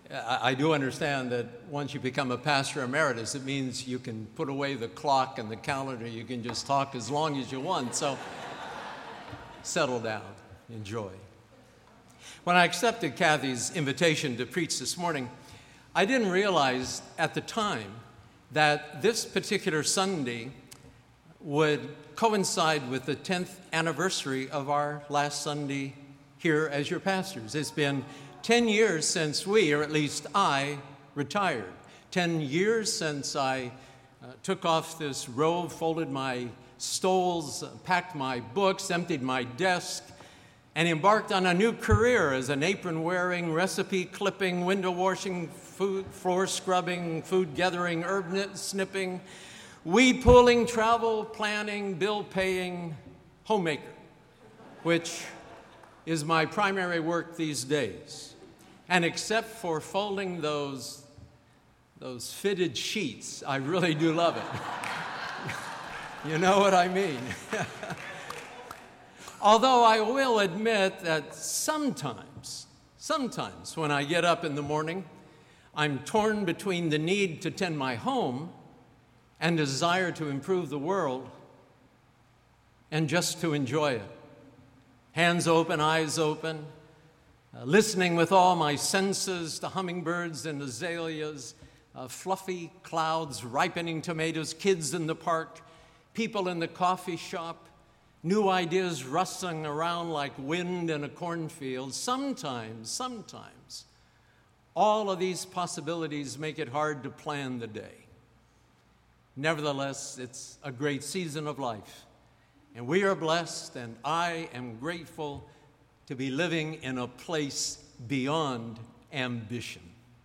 I do understand that once you become a pastor emeritus, it means you can put away the clock and the calendar. You can just talk as long as you want. So settle down, enjoy. When I accepted Kathy's invitation to preach this morning, I didn't realize at the time that this particular Sunday would coincide with the 10th anniversary of our last Sunday here as your pastors. It's been 10 years since we, or at least I, retired. 10 years since I took off this robe, folded my stoles, packed my books, emptied my desk, and embarked on a new career as an apron-wearing, recipe-clipping, window-washing, floor scrubbing, food-gathering, herb snipping, weed-pulling, travel planning, bill-paying homemaker, which is my primary work these days. And except for folding those fitted sheets, I really do love it. You know what I mean? Although I will admit that sometimes when I get up in the morning, I'm torn between the need to tend my home and desire to improve the world and just to enjoy it. Hands open, eyes open, listening with all my senses to hummingbirds and azaleas, fluffy clouds, ripening tomatoes, kids in the park, people in the coffee shop, new ideas rustling around like wind in a cornfield. Sometimes, all of these possibilities make it hard to plan the day. Nevertheless, it's a great season of life. And we are blessed, and I am grateful to be living in a place beyond ambition.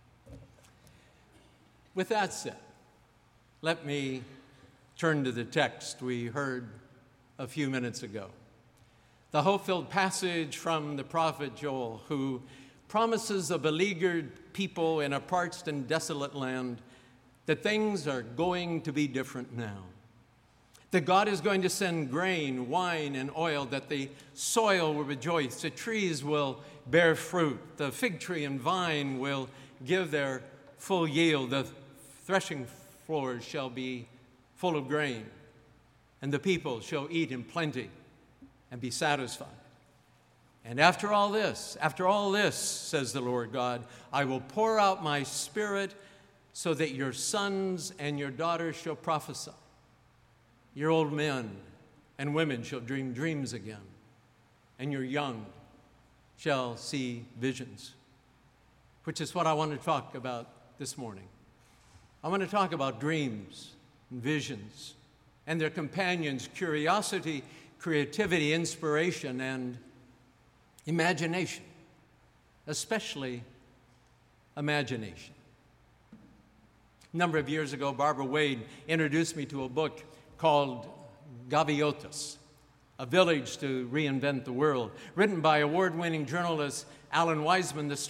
With that said, let me turn to the text we heard a few minutes ago. The hope-filled passage from the prophet Joel, who promises a beleaguered people in a parched and desolate land that things are going to be different now. That God is going to send grain, wine, and oil, that the soil will rejoice, the trees will bear fruit, the fig tree and vine will give their full yield, the threshing floors shall be full of grain, and the people shall eat in plenty and be satisfied. And after all this, says the Lord God, I will pour out my Spirit so that your sons and your daughters shall prophesy. Your old men and women shall dream dreams again, and your young shall see visions, which is what I want to talk about this morning. I want to talk about dreams and visions and their companions, curiosity, creativity, inspiration, and imagination, especially imagination. A number of years ago, Barbara Wade introduced me to a book called Gaviotas, A Village to Reinvent the World, written by award-winning journalist Alan Weisman. The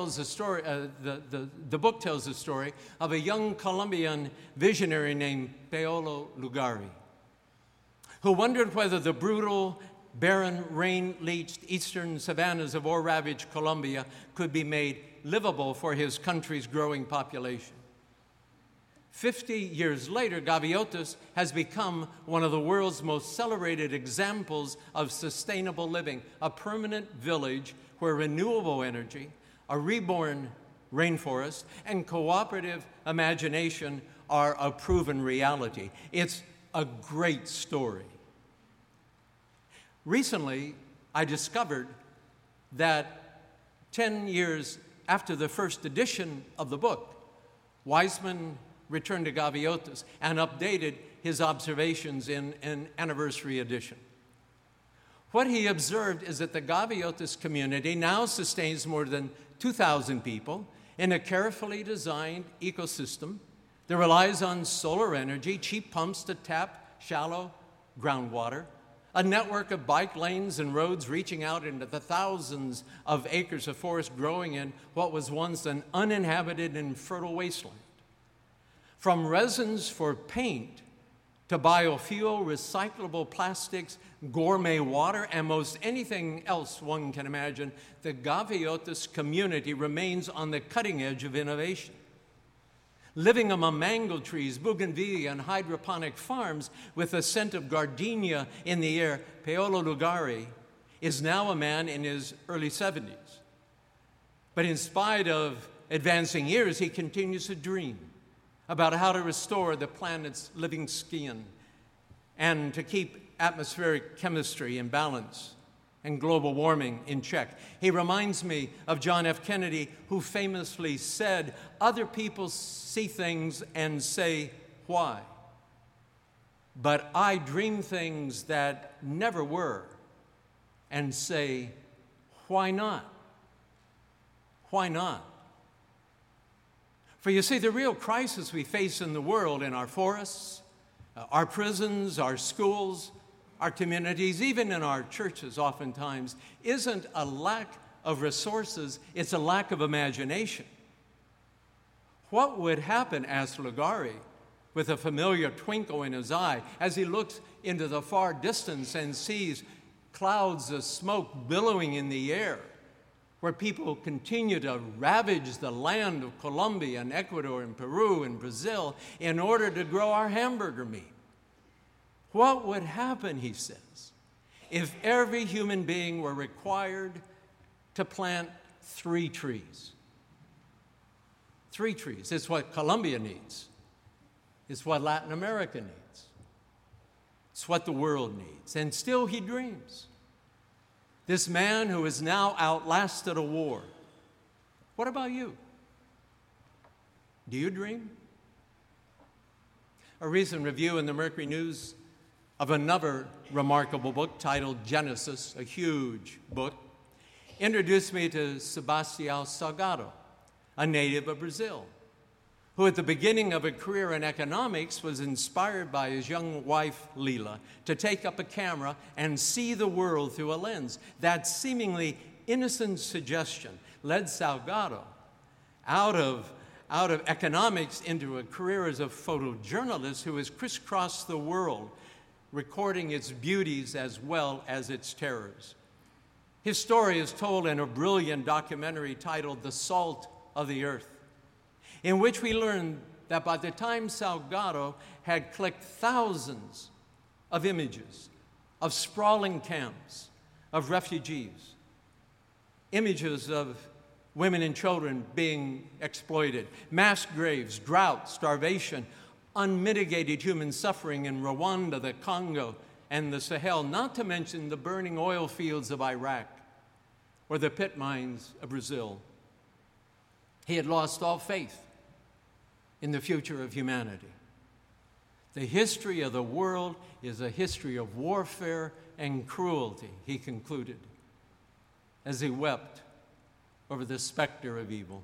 book tells the story of a young Colombian visionary named Paolo Lugari, who wondered whether the brutal, barren, rain-leached eastern savannas of war-ravaged Colombia could be made livable for his country's growing population. 50 years later, Gaviotas has become one of the world's most celebrated examples of sustainable living, a permanent village where renewable energy, a reborn rainforest, and cooperative imagination are a proven reality. It's a great story. Recently, I discovered that 10 years after the first edition of the book, Weisman returned to Gaviotas and updated his observations in an anniversary edition. What he observed is that the Gaviotas community now sustains more than 2,000 people in a carefully designed ecosystem that relies on solar energy, cheap pumps to tap shallow groundwater, a network of bike lanes and roads reaching out into the thousands of acres of forest growing in what was once an uninhabited and fertile wasteland. From resins for paint to biofuel, recyclable plastics, gourmet water, and most anything else one can imagine, the Gaviotas community remains on the cutting edge of innovation. Living among mango trees, bougainvillea, and hydroponic farms with the scent of gardenia in the air, Paolo Lugari is now a man in his early 70s. But in spite of advancing years, he continues to dream about how to restore the planet's living skin and to keep atmospheric chemistry in balance and global warming in check. He reminds me of John F. Kennedy, who famously said, "Other people see things and say, why? But I dream things that never were and say, why not? Why not?" For you see, the real crisis we face in the world, in our forests, our prisons, our schools, our communities, even in our churches oftentimes, isn't a lack of resources, it's a lack of imagination. What would happen, asked Lugari, with a familiar twinkle in his eye, as he looks into the far distance and sees clouds of smoke billowing in the air, where people continue to ravage the land of Colombia and Ecuador and Peru and Brazil in order to grow our hamburger meat? What would happen, he says, if every human being were required to plant 3 trees? 3 trees. It's what Colombia needs. It's what Latin America needs. It's what the world needs. And still he dreams. This man who has now outlasted a war. What about you? Do you dream? A recent review in the Mercury News of another remarkable book titled Genesis, a huge book, introduced me to Sebastião Salgado, a native of Brazil, who at the beginning of a career in economics was inspired by his young wife, Lila, to take up a camera and see the world through a lens. That seemingly innocent suggestion led Salgado out of economics into a career as a photojournalist who has crisscrossed the world, recording its beauties as well as its terrors. His story is told in a brilliant documentary titled The Salt of the Earth, in which we learn that by the time Salgado had clicked thousands of images of sprawling camps, of refugees, images of women and children being exploited, mass graves, drought, starvation, unmitigated human suffering in Rwanda, the Congo, and the Sahel, not to mention the burning oil fields of Iraq or the pit mines of Brazil. He had lost all faith in the future of humanity. The history of the world is a history of warfare and cruelty, he concluded, as he wept over the specter of evil.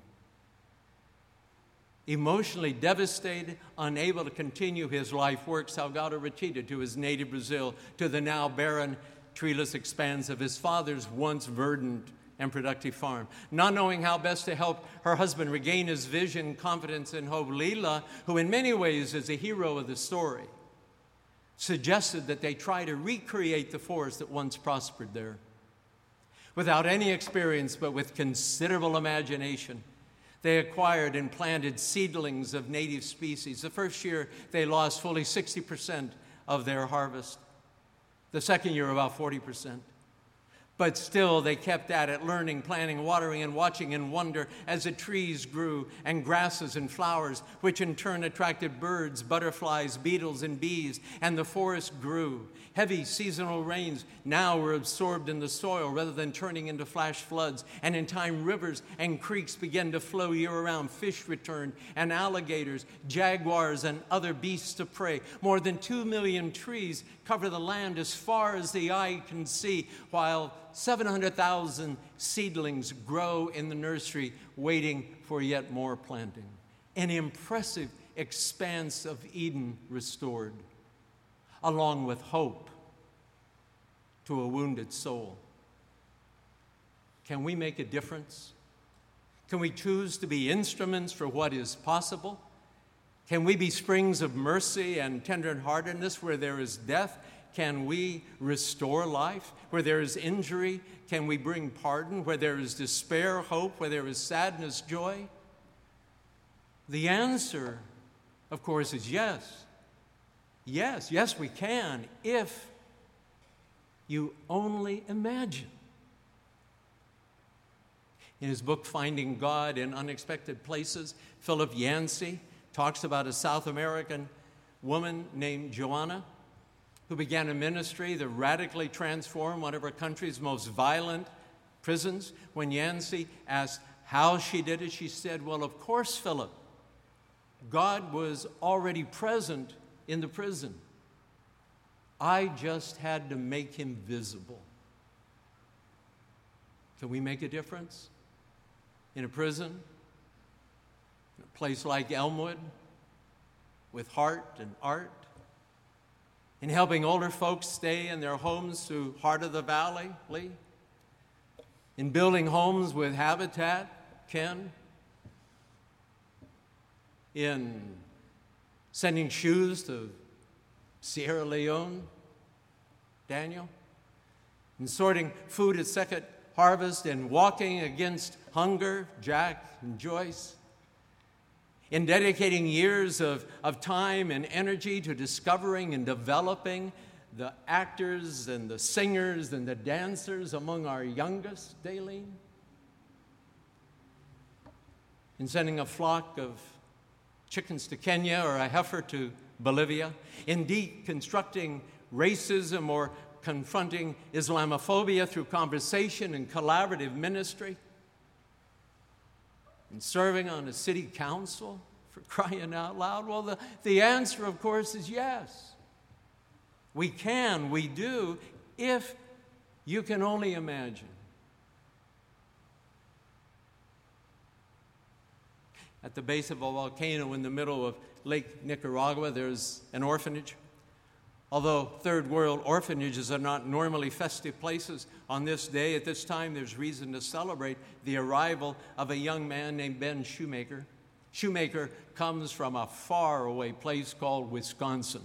Emotionally devastated, unable to continue his life work, Salgado retreated to his native Brazil, to the now barren, treeless expanse of his father's once verdant and productive farm. Not knowing how best to help her husband regain his vision, confidence, and hope, Lila, who in many ways is a hero of the story, suggested that they try to recreate the forest that once prospered there. Without any experience, but with considerable imagination, they acquired and planted seedlings of native species. The first year, they lost fully 60% of their harvest. The second year, about 40%. But still, they kept at it, learning, planting, watering, and watching in wonder as the trees grew and grasses and flowers, which in turn attracted birds, butterflies, beetles, and bees, and the forest grew. Heavy seasonal rains now were absorbed in the soil rather than turning into flash floods, and in time rivers and creeks began to flow year-round. Fish returned, and alligators, jaguars, and other beasts of prey. More than 2 million trees cover the land as far as the eye can see, while 700,000 seedlings grow in the nursery, waiting for yet more planting. An impressive expanse of Eden restored, along with hope to a wounded soul. Can we make a difference? Can we choose to be instruments for what is possible? Can we be springs of mercy and tenderheartedness where there is death? Can we restore life? Where there is injury, can we bring pardon? Where there is despair, hope? Where there is sadness, joy? The answer, of course, is yes. Yes, we can, if you only imagine. In his book, Finding God in Unexpected Places, Philip Yancey talks about a South American woman named Joanna who began a ministry that radically transformed one of her country's most violent prisons. When Yancey asked how she did it, she said, "Well, of course, Philip, God was already present in the prison. I just had to make him visible." Can we make a difference in a prison, in a place like Elmwood, with heart and art, in helping older folks stay in their homes through Heart of the Valley, Lee, in building homes with Habitat, Ken, in sending shoes to Sierra Leone, Daniel, in sorting food at Second Harvest and walking against hunger, Jack and Joyce, in dedicating years of time and energy to discovering and developing the actors and the singers and the dancers among our youngest, Daleen, in sending a flock of chickens to Kenya or a heifer to Bolivia, in deconstructing racism or confronting Islamophobia through conversation and collaborative ministry, and serving on a city council, for crying out loud? Well, the answer, of course, is yes. We can, we do, if you can only imagine. At the base of a volcano in the middle of Lake Nicaragua, there's an orphanage. Although third world orphanages are not normally festive places, on this day, at this time, there's reason to celebrate the arrival of a young man named Ben Shoemaker. Shoemaker comes from a faraway place called Wisconsin.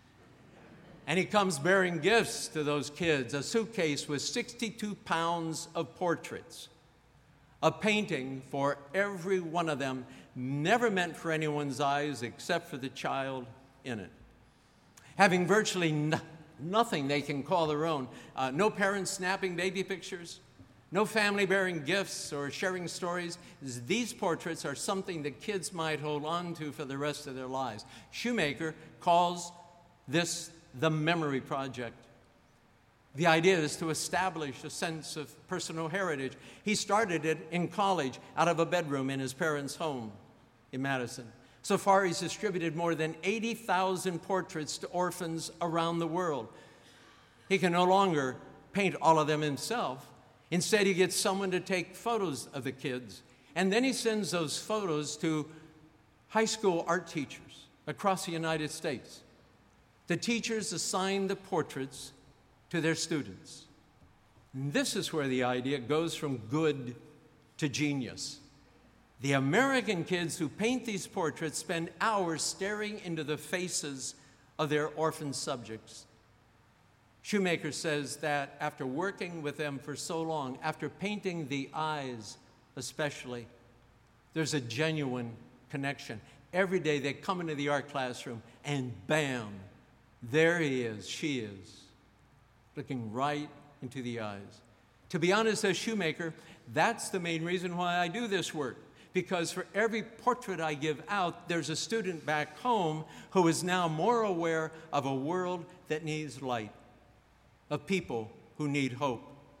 And he comes bearing gifts to those kids, a suitcase with 62 pounds of portraits, a painting for every one of them, never meant for anyone's eyes except for the child in it. Having virtually nothing they can call their own, no parents snapping baby pictures, no family bearing gifts or sharing stories. These portraits are something that kids might hold on to for the rest of their lives. Shoemaker calls this the Memory Project. The idea is to establish a sense of personal heritage. He started it in college out of a bedroom in his parents' home in Madison. So far, he's distributed more than 80,000 portraits to orphans around the world. He can no longer paint all of them himself. Instead, he gets someone to take photos of the kids, and then he sends those photos to high school art teachers across the United States. The teachers assign the portraits to their students. And this is where the idea goes from good to genius. The American kids who paint these portraits spend hours staring into the faces of their orphan subjects. Shoemaker says that after working with them for so long, after painting the eyes especially, there's a genuine connection. Every day they come into the art classroom and bam, there he is, she is, looking right into the eyes. To be honest, says Shoemaker, that's the main reason why I do this work. Because for every portrait I give out, there's a student back home who is now more aware of a world that needs light, of people who need hope,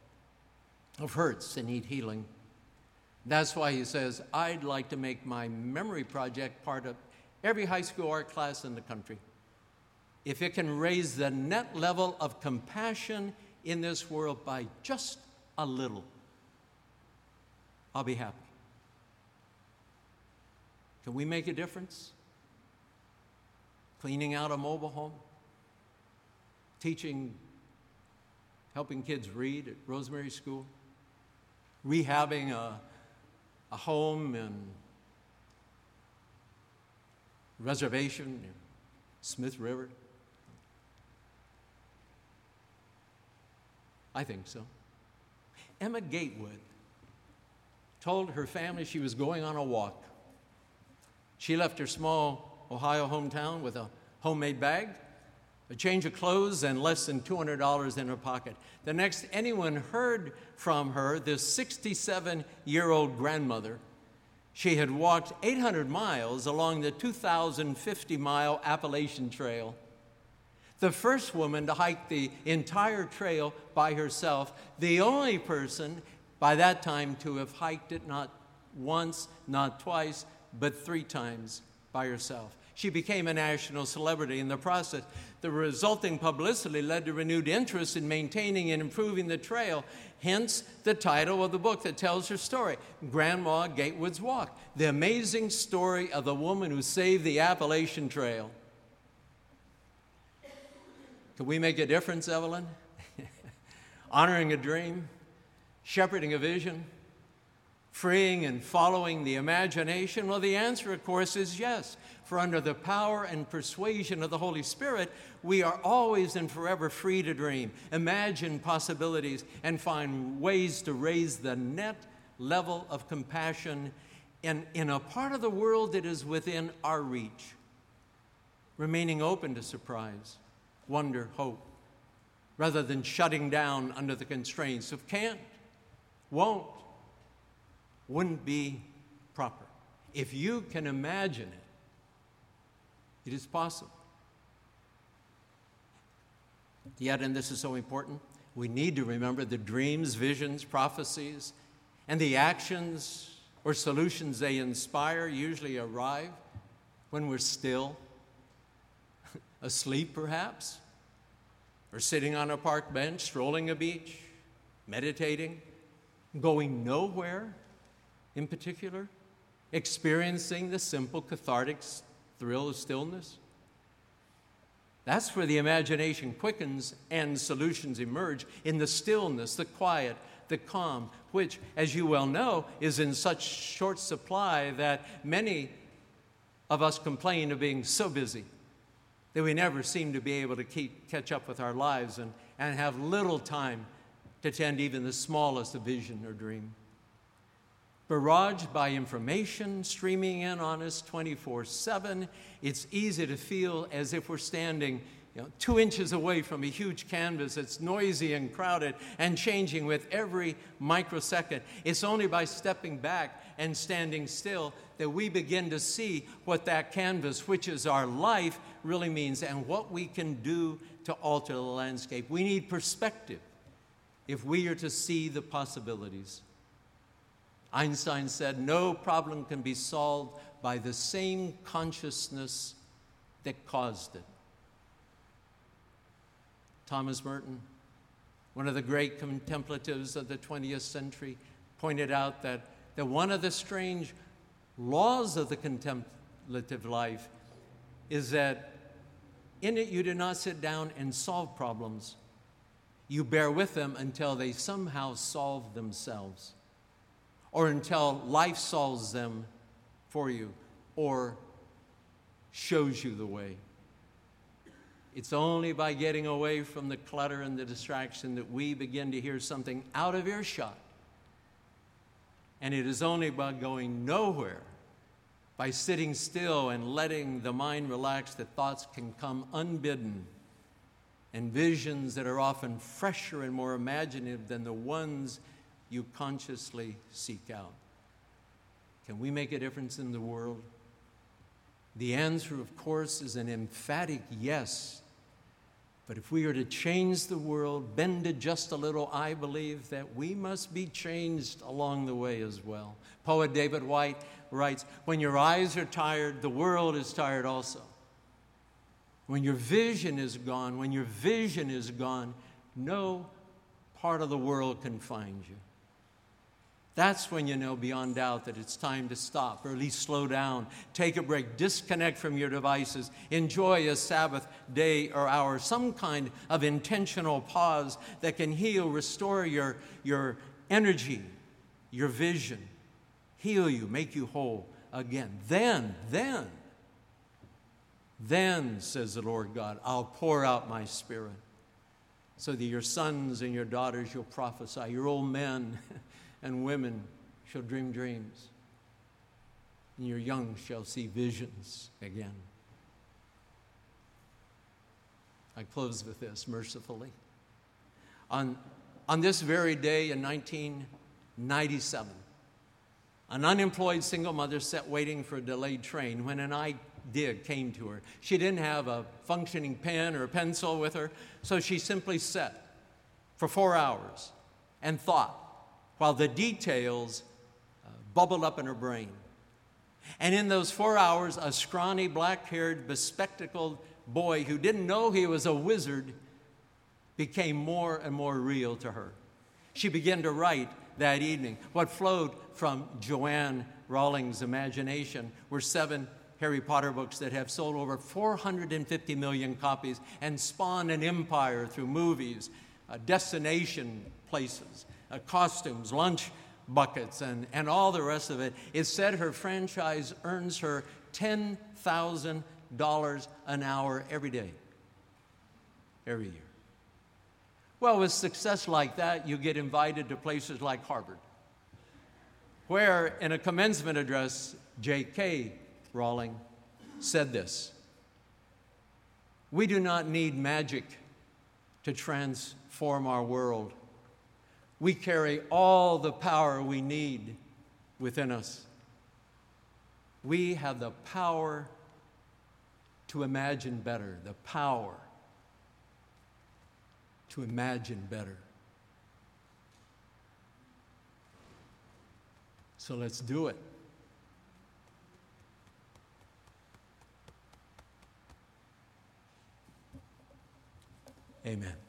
of hurts that need healing. That's why he says, I'd like to make my Memory Project part of every high school art class in the country. If it can raise the net level of compassion in this world by just a little, I'll be happy. Can we make a difference? Cleaning out a mobile home, helping kids read at Rosemary School, rehabbing a home in reservation near Smith River? I think so. Emma Gatewood told her family she was going on a walk. She left her small Ohio hometown with a homemade bag, a change of clothes, and less than $200 in her pocket. The next anyone heard from her, this 67-year-old grandmother, she had walked 800 miles along the 2,050-mile Appalachian Trail. The first woman to hike the entire trail by herself, the only person by that time to have hiked it not once, not twice, but 3 times by herself. She became a national celebrity in the process. The resulting publicity led to renewed interest in maintaining and improving the trail, hence the title of the book that tells her story, Grandma Gatewood's Walk, the amazing story of the woman who saved the Appalachian Trail. Can we make a difference, Evelyn? Honoring a dream, shepherding a vision, freeing and following the imagination? Well, the answer, of course, is yes. For under the power and persuasion of the Holy Spirit, we are always and forever free to dream, imagine possibilities, and find ways to raise the net level of compassion in a part of the world that is within our reach, remaining open to surprise, wonder, hope, rather than shutting down under the constraints of can't, won't, wouldn't be proper. If you can imagine it, it is possible. Yet, and this is so important, we need to remember the dreams, visions, prophecies, and the actions or solutions they inspire usually arrive when we're still, asleep perhaps, or sitting on a park bench, strolling a beach, meditating, going nowhere in particular, experiencing the simple cathartic thrill of stillness. That's where the imagination quickens and solutions emerge, in the stillness, the quiet, the calm, which, as you well know, is in such short supply that many of us complain of being so busy that we never seem to be able to catch up with our lives and have little time to tend even the smallest vision or dream. Barraged by information streaming in on us 24/7, it's easy to feel as if we're standing 2 inches away from a huge canvas that's noisy and crowded and changing with every microsecond. It's only by stepping back and standing still that we begin to see what that canvas, which is our life, really means and what we can do to alter the landscape. We need perspective if we are to see the possibilities. Einstein said, no problem can be solved by the same consciousness that caused it. Thomas Merton, one of the great contemplatives of the 20th century, pointed out that one of the strange laws of the contemplative life is that in it you do not sit down and solve problems. You bear with them until they somehow solve themselves, or until life solves them for you or shows you the way. It's only by getting away from the clutter and the distraction that we begin to hear something out of earshot. And it is only by going nowhere, by sitting still and letting the mind relax, that thoughts can come unbidden, and visions that are often fresher and more imaginative than the ones you consciously seek out. Can we make a difference in the world? The answer, of course, is an emphatic yes. But if we are to change the world, bend it just a little, I believe that we must be changed along the way as well. Poet David White writes, when your eyes are tired, the world is tired also. When your vision is gone, when your vision is gone, no part of the world can find you. That's when you know beyond doubt that it's time to stop, or at least slow down, take a break, disconnect from your devices, enjoy a Sabbath day or hour, some kind of intentional pause that can heal, restore your energy, your vision, heal you, make you whole again. Then Then, says the Lord God, I'll pour out my Spirit, so that your sons and your daughters shall prophesy, your old men and women shall dream dreams, and your young shall see visions again. I close with this mercifully. On this very day in 1997, an unemployed single mother sat waiting for a delayed train when an idea came to her. She didn't have a functioning pen or a pencil with her, so she simply sat for 4 hours and thought while the details bubbled up in her brain. And in those 4 hours, a scrawny, black-haired, bespectacled boy who didn't know he was a wizard became more and more real to her. She began to write that evening. What flowed from Joanne Rawlings' imagination were 7 Harry Potter books that have sold over 450 million copies and spawned an empire through movies, destination places, costumes, lunch buckets, and all the rest of it. It said her franchise earns her $10,000 an hour every day, every year. Well, with success like that, you get invited to places like Harvard, where in a commencement address, J.K. Rowling said this: "We do not need magic to transform our world. We carry all the power we need within us. We have the power to imagine better, the power to imagine better. So let's do it." Amen.